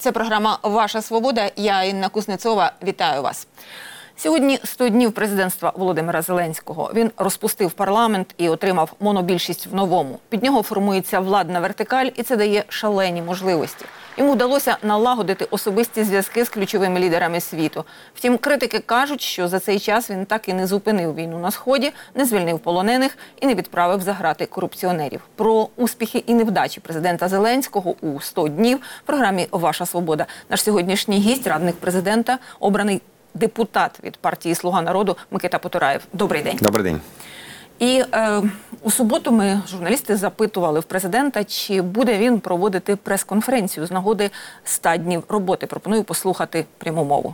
Це програма «Ваша свобода». Я, Інна Кузнецова, вітаю вас. Сьогодні 100 днів президентства Володимира Зеленського. Він розпустив парламент і отримав монобільшість в новому. Під нього формується владна вертикаль, і це дає шалені можливості. Йому вдалося налагодити особисті зв'язки з ключовими лідерами світу. Втім, критики кажуть, що за цей час він так і не зупинив війну на Сході, не звільнив полонених і не відправив за грати корупціонерів. Про успіхи і невдачі президента Зеленського у 100 днів в програмі «Ваша свобода». Наш сьогоднішній гість, радник президента, обраний депутат від партії «Слуга народу» Микита Потураєв. Добрий день. Добрий день. І у суботу ми, журналісти, запитували в президента, чи буде він проводити прес-конференцію з нагоди 100 днів роботи. Пропоную послухати пряму мову.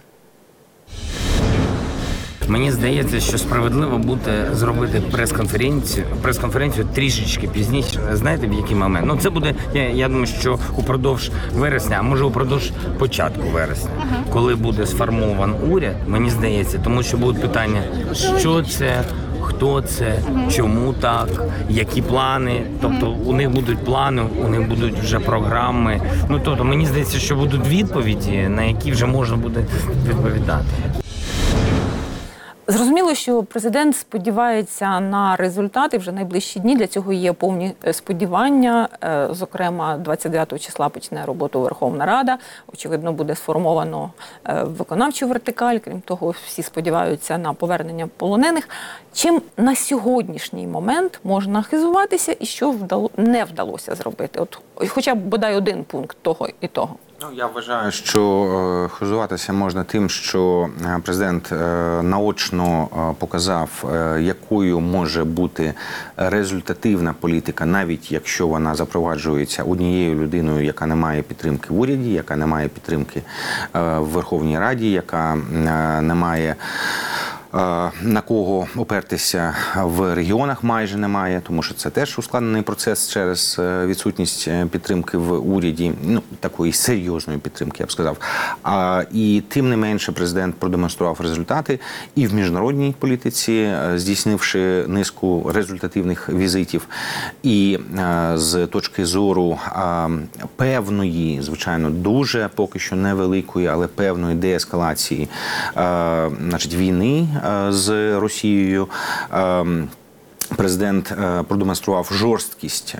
Мені здається, що справедливо буде зробити прес-конференцію трішечки пізніше. Знаєте, в який момент? Ну, це буде, я думаю, що упродовж вересня, а може упродовж початку вересня, коли буде сформований уряд, мені здається, тому що будуть питання, що це, хто це, чому так, які плани. Тобто у них будуть плани, у них будуть вже програми. Ну, тобто, мені здається, що будуть відповіді, на які вже можна буде відповідати. Зрозуміло, що президент сподівається на результати вже найближчі дні. Для цього є повні сподівання. Зокрема, 29 числа почне роботу Верховна Рада. Очевидно, буде сформовано виконавчу вертикаль. Крім того, всі сподіваються на повернення полонених. Чим на сьогоднішній момент можна хизуватися і що не вдалося зробити? От, хоча б бодай один пункт того і того. Ну, я вважаю, що хизуватися можна тим, що президент наочно показав, якою може бути результативна політика, навіть якщо вона запроваджується однією людиною, яка не має підтримки в уряді, яка не має підтримки в Верховній Раді, яка не має на кого опертися в регіонах, майже немає, тому що це теж ускладнений процес через відсутність підтримки в уряді, ну, такої серйозної підтримки, я б сказав. І тим не менше президент продемонстрував результати і в міжнародній політиці, здійснивши низку результативних візитів, і з точки зору певної, звичайно, дуже поки що невеликої, але певної деескалації, значить, війни з Росією. Президент продемонстрував жорсткість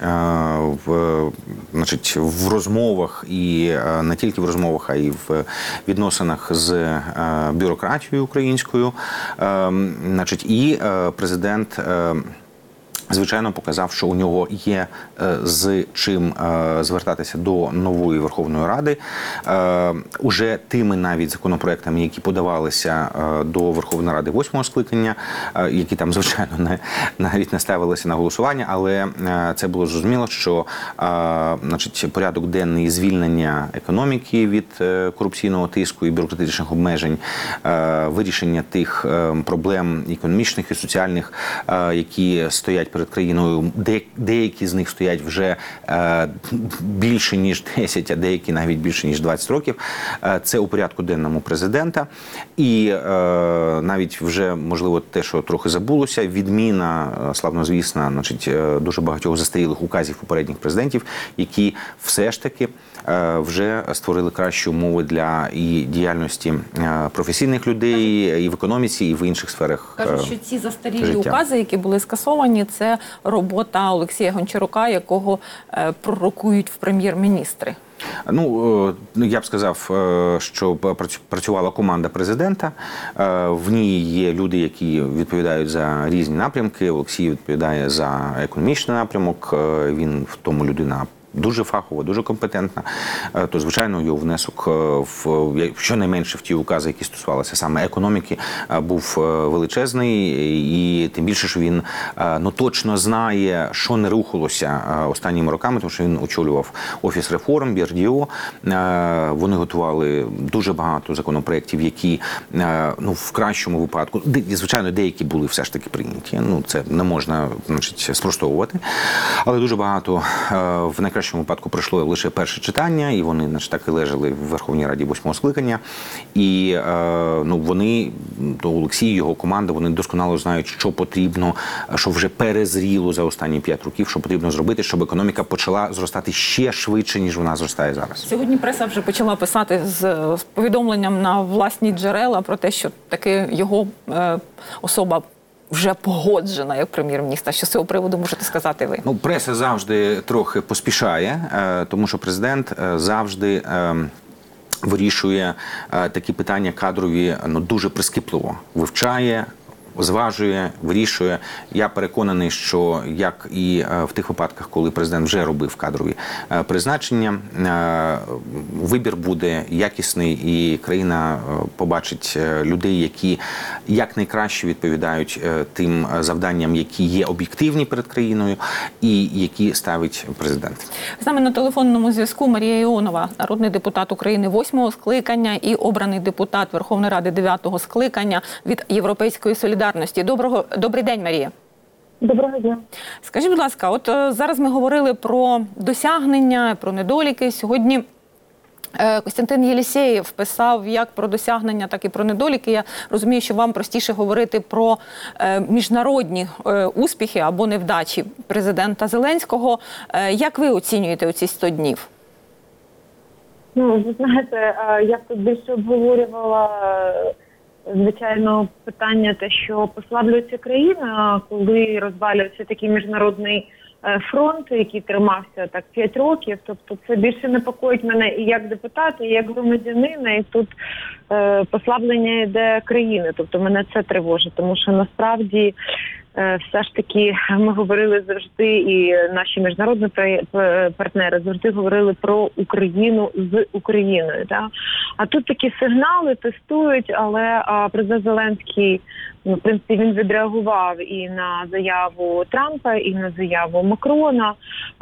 в розмовах, і не тільки в розмовах, а й в відносинах з бюрократією українською. І президент, звичайно, показав, що у нього є з чим звертатися до нової Верховної Ради. Уже тими навіть законопроектами, які подавалися до Верховної Ради 8-го скликання, які там, звичайно, навіть не ставилися на голосування, але це було зрозуміло, що порядок денний звільнення економіки від корупційного тиску і бюрократичних обмежень, вирішення тих проблем економічних і соціальних, які стоять перед країною, деякі з них стоять вже більше ніж 10, а деякі навіть більше ніж 20 років. Це у порядку денному президента. І навіть вже, можливо, те, що трохи забулося, відміна, славнозвісна, дуже багатьох застарілих указів попередніх президентів, які все ж таки вже створили кращі умови для і діяльності професійних людей і в економіці, і в інших сферах життя. Кажуть, що ці застарілі укази, які були скасовані, це робота Олексія Гончарука, якого пророкують в прем'єр-міністри. Ну, я б сказав, що працювала команда президента. В ній є люди, які відповідають за різні напрямки. Олексій відповідає за економічний напрямок, він в тому людина дуже фахова, дуже компетентна, то, звичайно, його внесок щонайменше в ті укази, які стосувалися саме економіки, був величезний, і тим більше, що він точно знає, що не рухалося останніми роками, тому що він очолював Офіс реформ, БРДО, вони готували дуже багато законопроєктів, які, в кращому випадку, звичайно, деякі були все ж таки прийняті, це не можна, спростовувати, але дуже багато в найкращому найкращому випадку пройшло лише перше читання, і вони, значить, так і лежали в Верховній Раді 8-го скликання. І вони, Олексій і його команда, вони досконало знають, що потрібно, що вже перезріло за останні 5 років, що потрібно зробити, щоб економіка почала зростати ще швидше, ніж вона зростає зараз. Сьогодні преса вже почала писати з повідомленням на власні джерела про те, що таки його особа вже погоджена як прем'єр-міністра. Що з цього приводу можете сказати ви? Преса завжди трохи поспішає, тому що президент завжди вирішує такі питання кадрові дуже прискіпливо, вивчає, зважує, вирішує. Я переконаний, що як і в тих випадках, коли президент вже робив кадрові призначення, вибір буде якісний і країна побачить людей, які якнайкраще відповідають тим завданням, які є об'єктивні перед країною і які ставить президент. З нами на телефонному зв'язку Марія Іонова, народний депутат України 8-го скликання і обраний депутат Верховної Ради 9-го скликання від Європейської солідарності. Добрий день, Марія. Доброго дня. Скажіть, будь ласка, от зараз ми говорили про досягнення, про недоліки. Сьогодні Костянтин Єлісєєв писав як про досягнення, так і про недоліки. Я розумію, що вам простіше говорити про міжнародні успіхи або невдачі президента Зеленського. Як ви оцінюєте оці 100 днів? Ви знаєте, я тут більше обговорювала, звичайно, питання те, що послаблюється країна, коли розвалюється такий міжнародний фронт, який тримався так 5 років. Тобто це більше непокоїть мене і як депутата, і як громадянина, і тут послаблення йде країни. Тобто мене це тривожить, тому що насправді все ж таки ми говорили завжди, і наші міжнародні партнери завжди говорили про Україну з Україною. Да? А тут такі сигнали тестують, але президент Зеленський, в принципі, він відреагував і на заяву Трампа, і на заяву Макрона.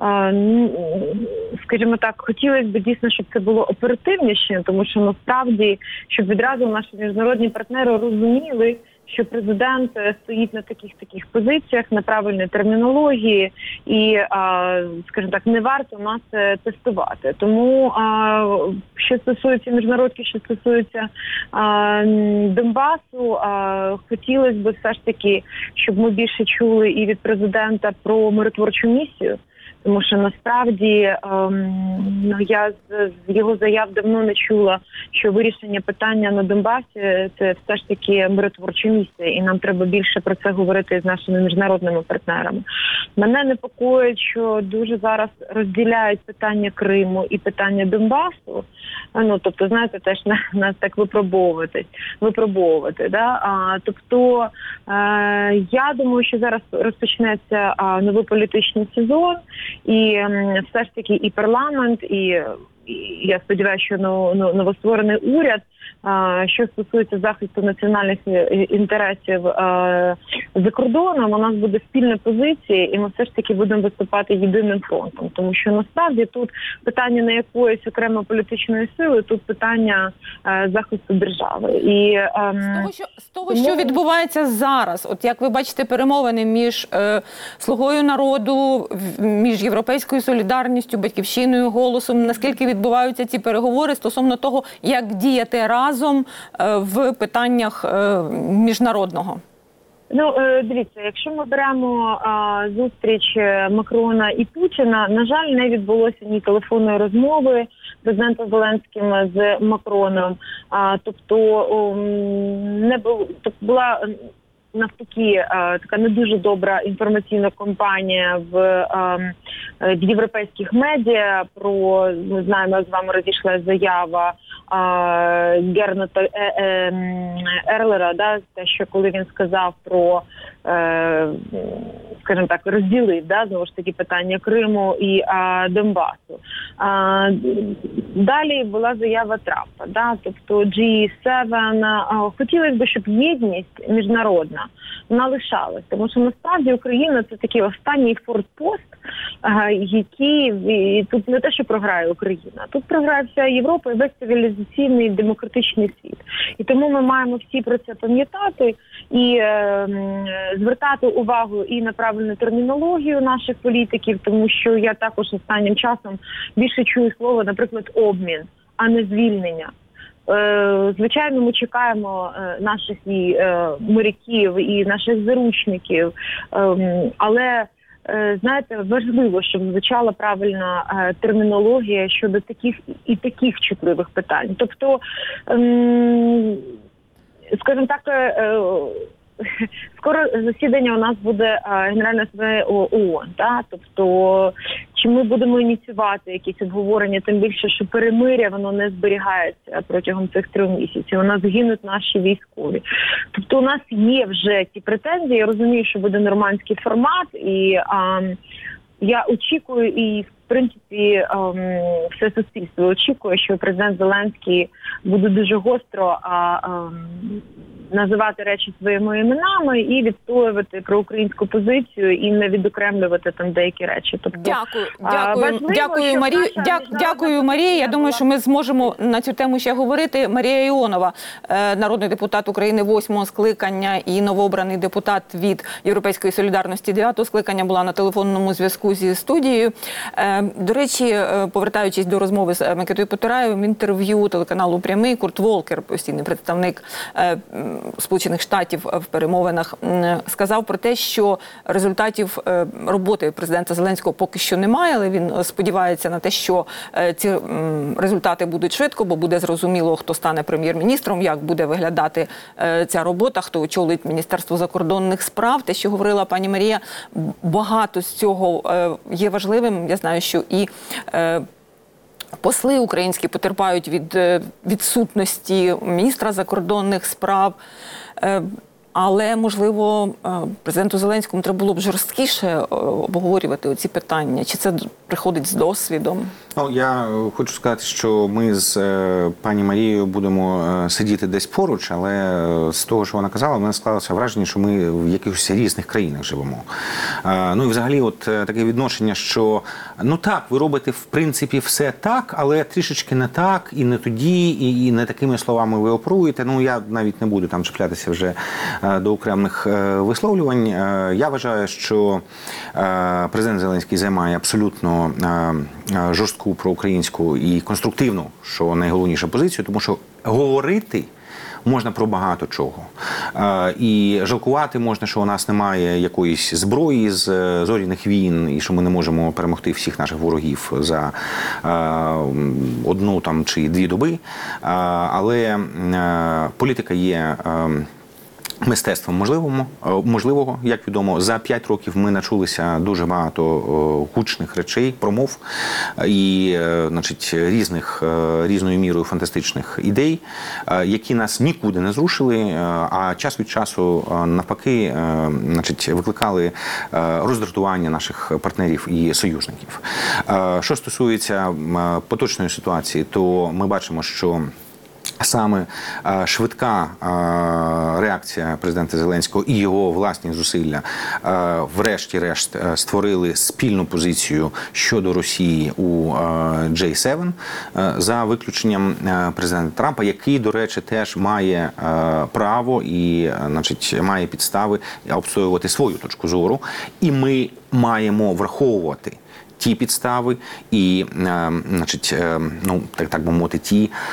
Скажімо так, хотілося б дійсно, щоб це було оперативніше, тому що насправді, щоб відразу наші міжнародні партнери розуміли, що президент стоїть на таких позиціях, на правильній термінології і, скажімо так, не варто нас тестувати. Тому, що стосується міжнародки, що стосується Донбасу, хотілося б все ж таки, щоб ми більше чули і від президента про миротворчу місію. Тому що насправді я з його заяв давно не чула, що вирішення питання на Донбасі – це все ж таки миротворча місія, і нам треба більше про це говорити з нашими міжнародними партнерами. Мене непокоїть, що дуже зараз розділяють питання Криму і питання Донбасу. Тобто, знаєте, теж нас так випробовувати. Да? Тобто, я думаю, що зараз розпочнеться новий політичний сезон, і все ж таки і парламент, і я сподіваюся, що новостворений уряд, що стосується захисту національних інтересів за кордоном, у нас буде спільна позиція, і ми все ж таки будемо виступати єдиним фронтом. Тому що насправді тут питання не якоїсь окремої політичної сили, тут питання захисту держави. І з того, що відбувається зараз, от як ви бачите перемовини між Слугою народу, між Європейською солідарністю, Батьківщиною, Голосом, наскільки відбуваються ці переговори стосовно того, як діяти разом в питаннях міжнародного? Дивіться, якщо ми беремо зустріч Макрона і Путіна, на жаль, не відбулося ні телефонної розмови президента Зеленським з Макроном. Тобто була навпаки така не дуже добра інформаційна кампанія в європейських медіа. Ми знаємо, з вами розійшла заява Гернота Ерлера, да, те, що коли він сказав про, скажімо так, розділив, да, знову ж таки, питання Криму і Донбасу. Далі була заява Трампа, да, тобто G7. Хотілося б, щоб єдність міжнародна вона лишалась, тому що насправді Україна – це такий останній фортпост, який тут не те, що програє Україна, тут програє вся Європа і весь цивілізаційний демократичний світ. І тому ми маємо всі про це пам'ятати і звертати увагу і на правильну термінологію наших політиків, тому що я також останнім часом більше чую слово, наприклад, обмін, а не звільнення. Звичайно, ми чекаємо наших моряків і наших заручників, але знаєте, важливо, щоб звучала правильна термінологія щодо таких чутливих питань. Тобто, скажімо так, скоро засідання у нас буде Генеральної асамблеї ООН, так? Тобто, чи ми будемо ініціювати якісь обговорення, тим більше, що перемиря, воно не зберігається протягом цих 3 місяців. У нас гинуть наші військові. Тобто, у нас є вже ці претензії. Я розумію, що буде нормандський формат, і я очікую, і в принципі все суспільство очікує, що президент Зеленський буде дуже гостро називати речі своїми іменами і відстоювати проукраїнську позицію і не відокремлювати там деякі речі. Тобто, Дякую, Марію. Дякую, Марія. Я думаю, що ми зможемо на цю тему ще говорити. Марія Іонова, народний депутат України 8-го скликання і новообраний депутат від Європейської солідарності 9-го скликання, була на телефонному зв'язку зі студією. До речі, повертаючись до розмови з Микитою Потураєвим, в інтерв'ю телеканалу «Прямий» Курт Волкер, постійний представник Сполучених Штатів в перемовинах, сказав про те, що результатів роботи президента Зеленського поки що немає, але він сподівається на те, що ці результати будуть швидко, бо буде зрозуміло, хто стане прем'єр-міністром, як буде виглядати ця робота, хто очолить Міністерство закордонних справ. Те, що говорила пані Марія, багато з цього є важливим. Я знаю, що і посли українські потерпають від відсутності міністра закордонних справ. Але, можливо, президенту Зеленському треба було б жорсткіше обговорювати оці питання. Чи це приходить з досвідом? Ну, я хочу сказати, що ми з пані Марією будемо сидіти десь поруч, але з того, що вона казала, в мене склалося враження, що ми в якихось різних країнах живемо. Ну і взагалі от таке відношення, що ну так, ви робите в принципі все так, але трішечки не так, і не тоді, і не такими словами ви оперуєте. Ну я навіть не буду там чіплятися вже до окремих висловлювань. Я вважаю, що президент Зеленський займає абсолютно жорстку проукраїнську і конструктивну, що найголовніше, позицію, тому що говорити можна про багато чого. І жалкувати можна, що у нас немає якоїсь зброї з зоряних війн, і що ми не можемо перемогти всіх наших ворогів за 1 там, чи 2 доби. Але політика є мистецтвом можливого, як відомо. За 5 років ми начулися дуже багато гучних речей, промов і, значить, різною мірою фантастичних ідей, які нас нікуди не зрушили, а час від часу навпаки, значить, викликали роздратування наших партнерів і союзників. Що стосується поточної ситуації, то ми бачимо, що саме швидка реакція президента Зеленського і його власні зусилля врешті-решт створили спільну позицію щодо Росії у G7, за виключенням президента Трампа, який, до речі, теж має право і, значить, має підстави обстоювати свою точку зору. І ми маємо враховувати ті підстави і, значить, ну, так би мовити,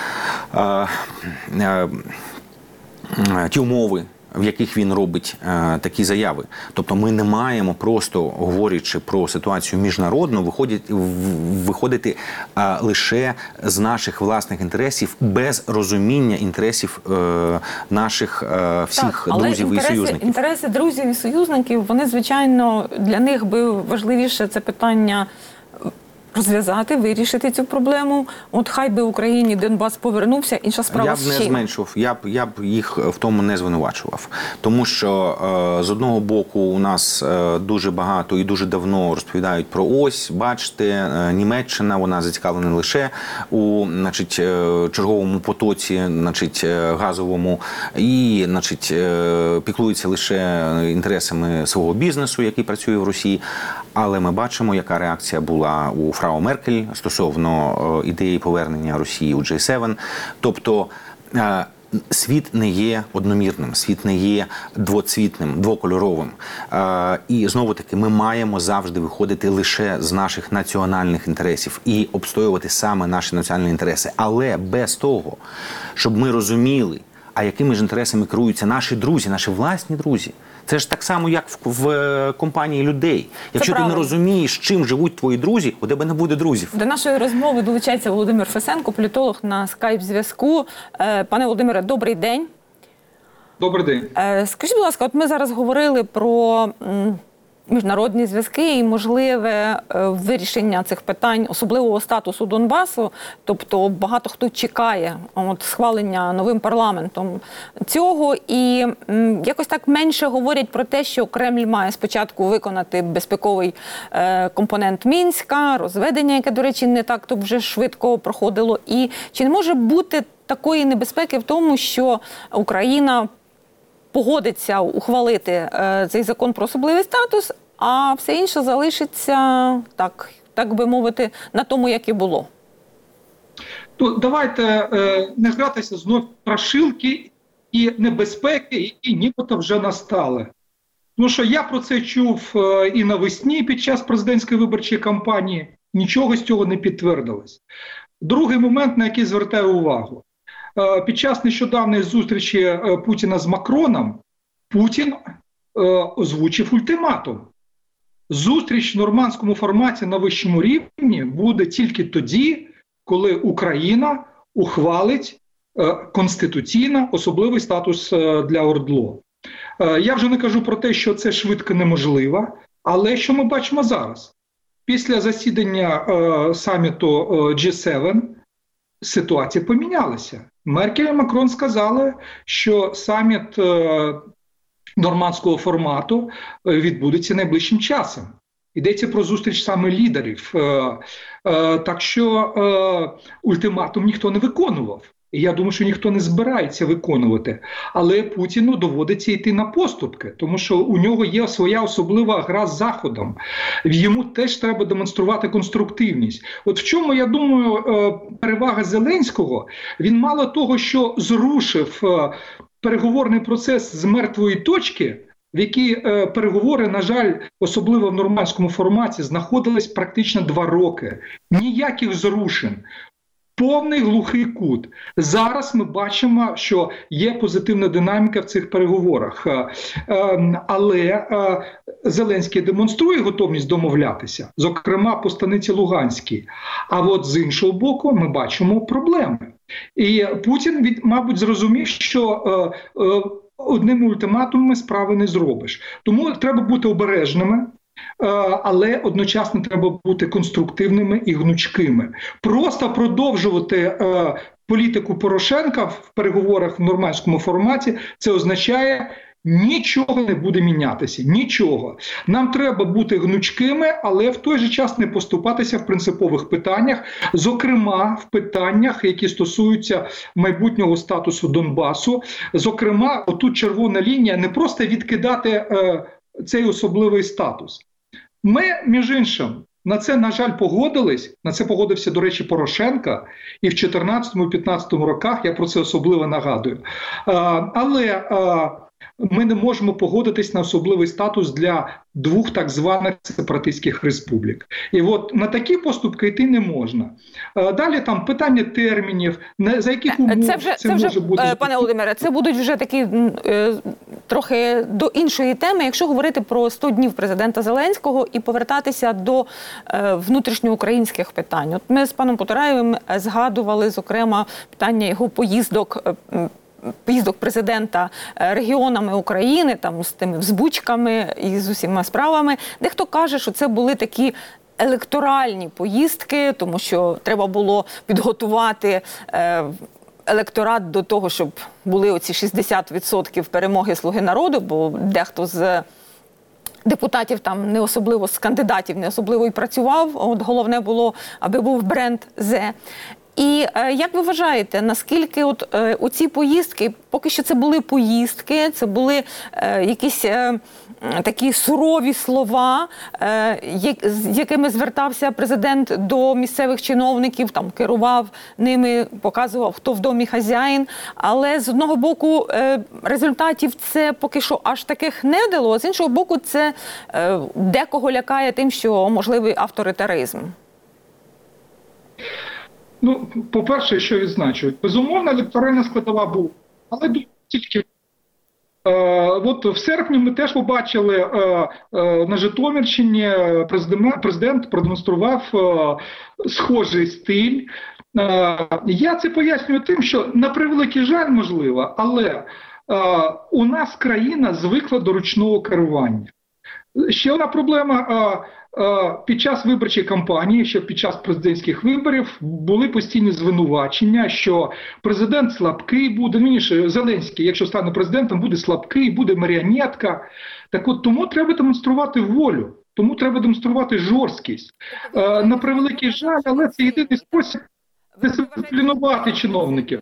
ті умови, в яких він робить такі заяви. Тобто ми не маємо просто, говорячи про ситуацію міжнародну, виходити лише з наших власних інтересів, без розуміння інтересів наших всіх друзів і союзників. Інтереси друзів і союзників, вони, звичайно, для них би важливіше це питання розв'язати, вирішити цю проблему. От хай би Україні Донбас повернувся, інша справа з чим. Я б не зменшував, я б їх в тому не звинувачував. Тому що з одного боку у нас дуже багато і дуже давно розповідають про ось, бачите, Німеччина, вона зацікавлена не лише у, значить, черговому потоці, значить, газовому, і, значить, піклується лише інтересами свого бізнесу, який працює в Росії. Але ми бачимо, яка реакція була у Франції фрау Меркель стосовно ідеї повернення Росії у G7. Тобто світ не є одномірним, світ не є двоцвітним, двокольоровим. І знову-таки ми маємо завжди виходити лише з наших національних інтересів і обстоювати саме наші національні інтереси. Але без того, щоб ми розуміли, а якими ж інтересами керуються наші друзі, наші власні друзі. Це ж так само, як в компанії людей. Якщо ти не розумієш, чим живуть твої друзі, у тебе не буде друзів. До нашої розмови долучається Володимир Фесенко, політолог на скайп-зв'язку. Пане Володимире, добрий день. Добрий день. Скажіть, будь ласка, от ми зараз говорили про міжнародні зв'язки і можливе вирішення цих питань, особливого статусу Донбасу. Тобто багато хто чекає схвалення новим парламентом цього. І якось так менше говорять про те, що Кремль має спочатку виконати безпековий компонент Мінська, розведення, яке, до речі, не так то вже швидко проходило. І чи не може бути такої небезпеки в тому, що Україна погодиться ухвалити цей закон про особливий статус, а все інше залишиться, так би мовити, на тому, як і було? Давайте не гратися знов в страшилки і небезпеки, які нібито вже настали. Тому що я про це чув і навесні під час президентської виборчої кампанії, нічого з цього не підтвердилось. Другий момент, на який звертаю увагу. Під час нещодавньої зустрічі Путіна з Макроном Путін озвучив ультиматум. Зустріч в нормандському форматі на вищому рівні буде тільки тоді, коли Україна ухвалить конституційно особливий статус для ОРДЛО. Я вже не кажу про те, що це швидко неможливо, але що ми бачимо зараз? Після засідання саміту G7 ситуація помінялася. Меркель і Макрон сказали, що саміт нормандського формату відбудеться найближчим часом. Йдеться про зустріч саме лідерів. Так що ультиматум ніхто не виконував. І я думаю, що ніхто не збирається виконувати. Але Путіну доводиться йти на поступки, тому що у нього є своя особлива гра з Заходом. Йому теж треба демонструвати конструктивність. От в чому, я думаю, перевага Зеленського? Він мало того, що зрушив переговорний процес з мертвої точки, в якій переговори, на жаль, особливо в нормандському форматі, знаходились практично 2 роки. Ніяких зрушень. Повний глухий кут. Зараз ми бачимо, що є позитивна динаміка в цих переговорах. Але Зеленський демонструє готовність домовлятися, зокрема по станиці Луганській. А от з іншого боку ми бачимо проблеми. І Путін, мабуть, зрозумів, що одними ультиматумами справи не зробиш. Тому треба бути обережними. Але одночасно треба бути конструктивними і гнучкими. Просто продовжувати політику Порошенка в переговорах в нормандському форматі, це означає, нічого не буде мінятися. Нічого. Нам треба бути гнучкими, але в той же час не поступатися в принципових питаннях, зокрема в питаннях, які стосуються майбутнього статусу Донбасу. Зокрема, отут червона лінія, не просто відкидати цей особливий статус. Ми, між іншим, на це, на жаль, погодились. На це погодився, до речі, Порошенко. І в 2014-2015 роках, я про це особливо нагадую. Але ми не можемо погодитись на особливий статус для 2 так званих сепаратистських республік. І от на такі поступки йти не можна. Далі там питання термінів, за яких умов це може бути. Пане Володимире, це будуть вже такі трохи до іншої теми, якщо говорити про 100 днів президента Зеленського і повертатися до внутрішньоукраїнських питань. От ми з паном Потураєвим згадували, зокрема, питання його поїздок президента регіонами України, там з тими взбучками і з усіма справами. Дехто каже, що це були такі електоральні поїздки, тому що треба було підготувати електорат до того, щоб були оці 60% перемоги «Слуги народу», бо дехто з депутатів там не особливо, з кандидатів не особливо і працював. От головне було, аби був бренд «Зе». І як ви вважаєте, наскільки оці поїздки, поки що це були поїздки, це були якісь такі сурові слова, з якими звертався президент до місцевих чиновників, там керував ними, показував, хто в домі хазяїн. Але з одного боку результатів це поки що аж таких не дало, а з іншого боку це декого лякає тим, що можливий авторитаризм. Ну, по-перше, що відзначують, безумовно, електоральна складова була, але тільки. От в серпні ми теж побачили на Житомирщині президент продемонстрував схожий стиль. Я це пояснюю тим, що на превеликий жаль, можливо, але у нас країна звикла до ручного керування. Ще одна проблема. Під час виборчої кампанії, що під час президентських виборів були постійні звинувачення, що президент слабкий буде, Зеленський, якщо стане президентом, буде слабкий, буде маріонетка. Так от тому треба демонструвати волю, тому треба демонструвати жорсткість. На превеликий жаль, але це єдиний спосіб дисциплінувати чиновників.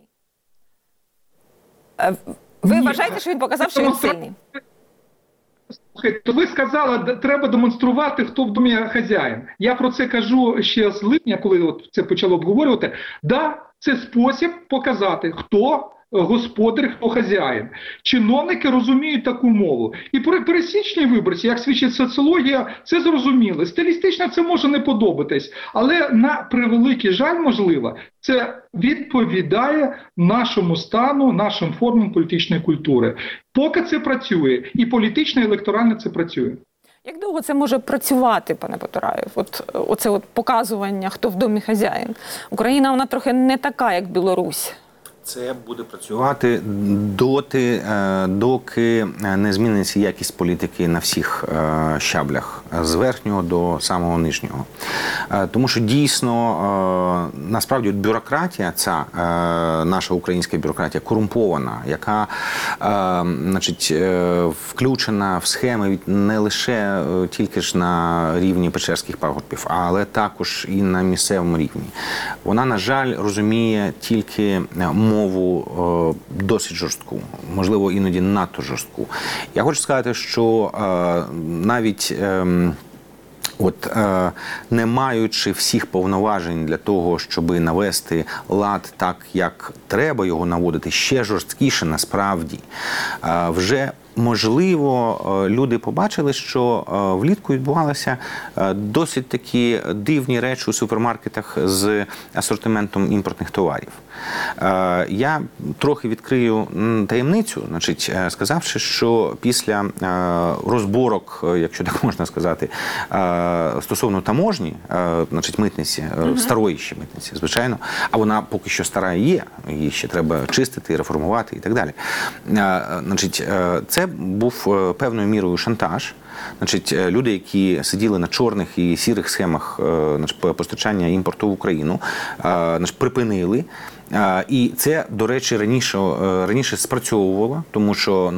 Ви вважаєте, що він показав, що він сильний? То ви сказали, треба демонструвати, хто в домі хазяїн. Я про це кажу ще з липня, коли це почало обговорювати. Да, це спосіб показати, хто господар, хто хазяїн. Чиновники розуміють таку мову. І пересічні виборці, як свідчить соціологія, це зрозуміли. Стилістично це може не подобатись, але на превеликий жаль, можливо, це відповідає нашому стану, нашим формам політичної культури. Поки це працює, і політично, і електорально це працює. Як довго це може працювати, пане Потураєв? Оце показування, хто в домі хазяїн. Україна, вона трохи не така, як Білорусь. Це буде працювати доки не зміниться якість політики на всіх щаблях, з верхнього до самого нижнього. Тому що дійсно, насправді, бюрократія, ця наша українська бюрократія, корумпована, яка включена в схеми не лише тільки ж на рівні Печерських пагорбів, але також і на місцевому рівні. Вона, на жаль, розуміє тільки мову досить жорстку, можливо, іноді надто жорстку. Я хочу сказати, що навіть не маючи всіх повноважень для того, щоб навести лад так, як треба його наводити, ще жорсткіше насправді, вже можливо, люди побачили, що влітку відбувалися досить такі дивні речі у супермаркетах з асортиментом імпортних товарів. Я трохи відкрию таємницю, сказавши, що після розборок, якщо так можна сказати, стосовно таможні, митниці, старої ще митниці, звичайно, а вона поки що стара і є, її ще треба чистити, реформувати і так далі. Це був певною мірою шантаж. Люди, які сиділи на чорних і сірих схемах постачання імпорту в Україну, припинили. І це, до речі, раніше спрацьовувало, тому що,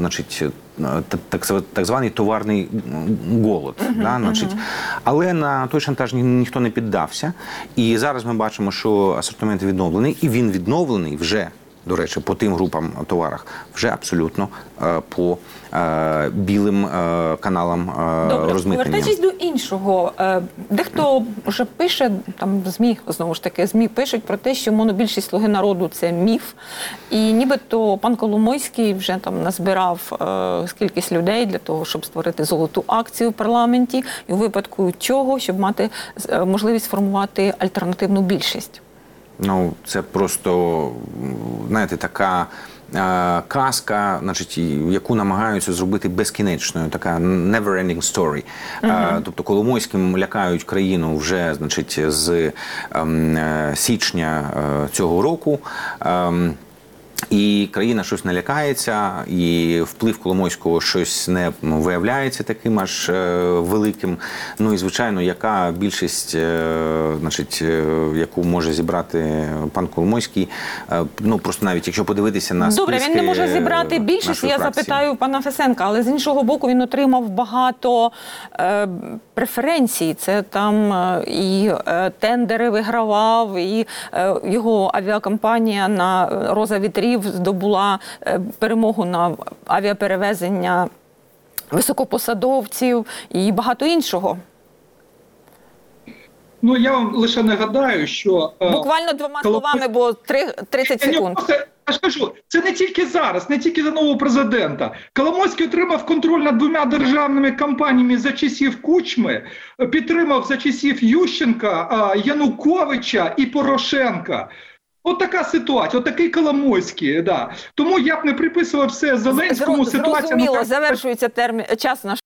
так званий товарний голод. Але на той шантаж ніхто не піддався. І зараз ми бачимо, що асортимент відновлений, і він відновлений вже, до речі, по тим групам товарах, вже абсолютно по білим каналам розмитнення. Повертаючись до іншого, дехто вже пише, там ЗМІ, знову ж таки, ЗМІ пишуть про те, що монобільшість «Слуги народу» – це міф, і нібито пан Коломойський вже там назбирав кількість людей для того, щоб створити золоту акцію в парламенті, і у випадку чого, щоб мати можливість сформувати альтернативну більшість. Це просто, знаєте, така казка, яку намагаються зробити безкінечною, така never-ending story. Тобто Коломойським лякають країну вже, з січня цього року. І країна щось налякається, і вплив Коломойського щось не виявляється таким аж великим. Ну і, звичайно, яка більшість, яку може зібрати пан Коломойський, ну просто навіть якщо подивитися на списки Добре, він не може зібрати більшість, я запитаю пана Фесенка, але з іншого боку він отримав багато преференцій. Це там і тендери вигравав, і його авіакомпанія на «Роза вітрів» здобула перемогу на авіаперевезення високопосадовців і багато іншого. Ну, я вам лише нагадаю, що... Буквально двома словами, бо 30 секунд. Я ж кажу, це не тільки зараз, не тільки за нового президента. Коломойський отримав контроль над 2 державними компаніями за часів Кучми, підтримав за часів Ющенка, Януковича і Порошенка. От така ситуація, от такий Коломойський, да. Тому я б не приписував все Зеленському. Зрозуміло, завершується час нашої